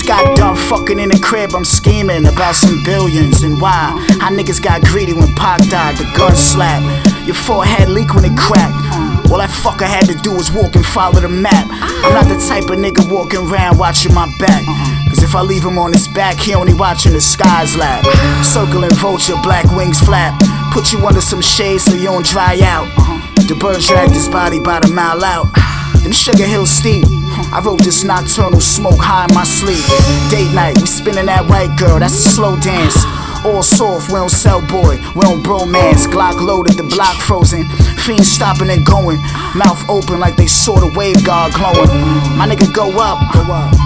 just got done fucking in the crib, I'm scheming about some billions and why. How niggas got greedy when Pac died, the gun slap. Your forehead leak when it cracked. All that fucker had to do was walk and follow the map. I'm not the type of nigga walking around watching my back. Cause if I leave him on his back, he only watching the skies lap. Circling vulture, black wings flap. Put you under some shade so you don't dry out. The birds dragged his body about a mile out. Them Sugar Hill steep. I wrote this nocturnal smoke high in my sleep. Date night, we spinning that white girl, that's a slow dance. All soft, we don't sell boy, we don't bromance. Glock loaded, the block frozen. Fiends stopping and going, mouth open like they saw the wave guard glowing. My nigga go up,